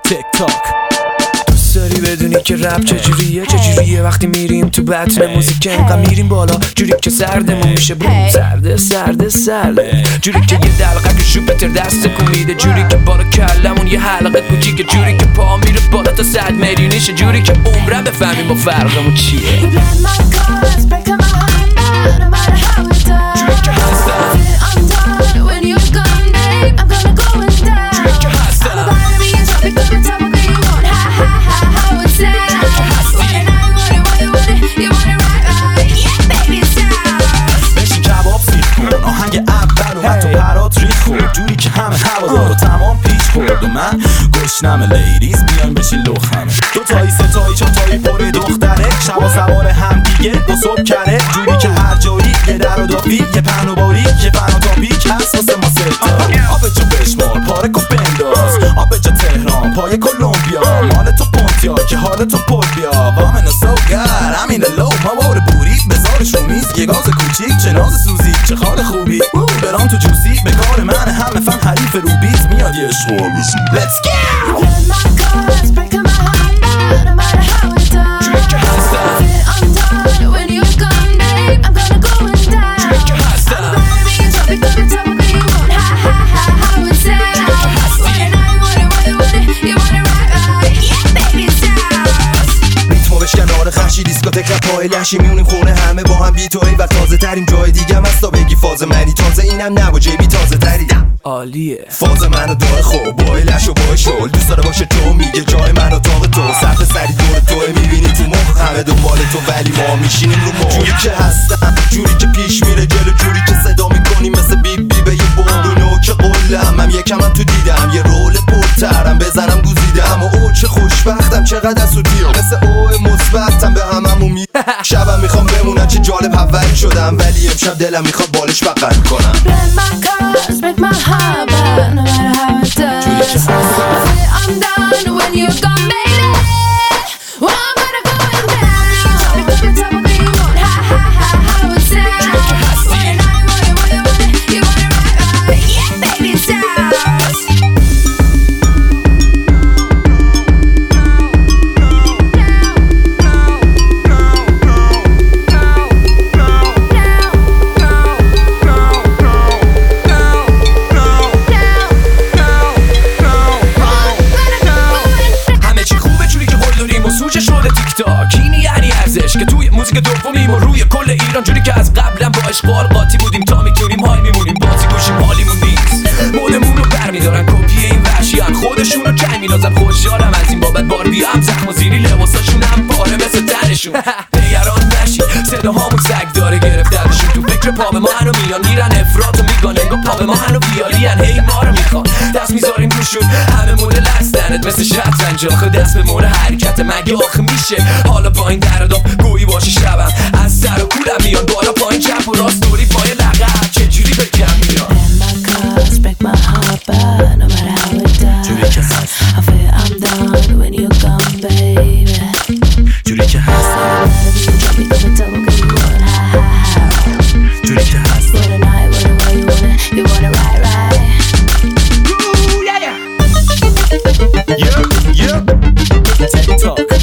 تیک تاک. دوست داری بدونی که رپ چجوریه وقتی میریم تو بطن موزیک انقدر میریم بالا جوری که سردمون میشه بوم سرده جوری که یه دلقه که شوپتر دست کن میده جوری که بالا کلمون یه حلقه کوچیکه جوری که پا میره بالا تا 100 میلیونیشه جوری که عمرم بفهمیم با فرقمون چیه. جوری که همه هوادارو تمام پیش خورد و من گشنم لیدیز بیان بشین لخ همه دوتایی ستایی چهارتایی پر دختره شبا سوار هم دیگه دو صبح کره جوری که هر جایی یه در و دافی یه پهن و باری یه فنا تا پیک هست واسه ما ستا آب جا بشمار پاره کن بنداز آب جا تهران پای کلمبیا مال تو پونتیا که حال تو پر بیا وامن و سوگر همین لو موار بوری بذارش رو میز یه گاز کوچیک چه ناز سوزی چه خال خوبی برام تو جوسی به کار من همه فن حریف رو بیت میاد یه شغل Let's go! خشی دیسکوتک رپای لشی میونیم خونه همه با هم بی توی و تازه تریم جای دیگه هم هستا بگی فاز منی تازه اینم نبا جیبی تازه تری عالیه فاز منو داره خوب بای لش و بای شل دوست داره باشه تو میگه جای من اتاق تو سرد سری دور توی میبینی تو مخ همه دنبال تو ولی ما میشینیم رو مخ جوری که هستم جوری که پیش میره جلو جوری که صدا میکنی مثل بی بی به یه بارونو که قلم هم یکم هم تو دیدم یه رول پرترم بزنم گوزیدم و او چه خوشبختم چقدر سوتیو مثل او مثبتم به هممون می شبم میخوام بمونم چه جالب اول شدم ولی امشب دلم میخواد بالش بغل کنم جوری که کینی یعنی ارزش که توی موزیک دومیم و روی کل ایران جوری که از قبلم با اشغال قاطی بودیم تا میتونیم های میمونیم بازی گوشیم حالیمون نیست مودمون رو برمیدارن کپی این وحشیان خودشون رو جنگ میلازن خوشحالم از این بابت باردی هم زخم و زیری لباساشون هم پاره مثل تنشون نگران نشی صداهامون سگ داره گرفتنشون تو فکر پا به ما هنو میان میرن افراط و میگن انگا پا به ما هنو بیالین هی ما رو میخوان دست میذاریم روشون همه مدل هستنت مثل شطرنج آخه دست به مون حرکت مگه آخه میشه حالا با این دردام گویی باشه شبم از سر و کولم میان بالا پایین چپ و راست دوری پای لغت چجوری بگم میان جوری که هست جوری که هست جوری که هست TikTok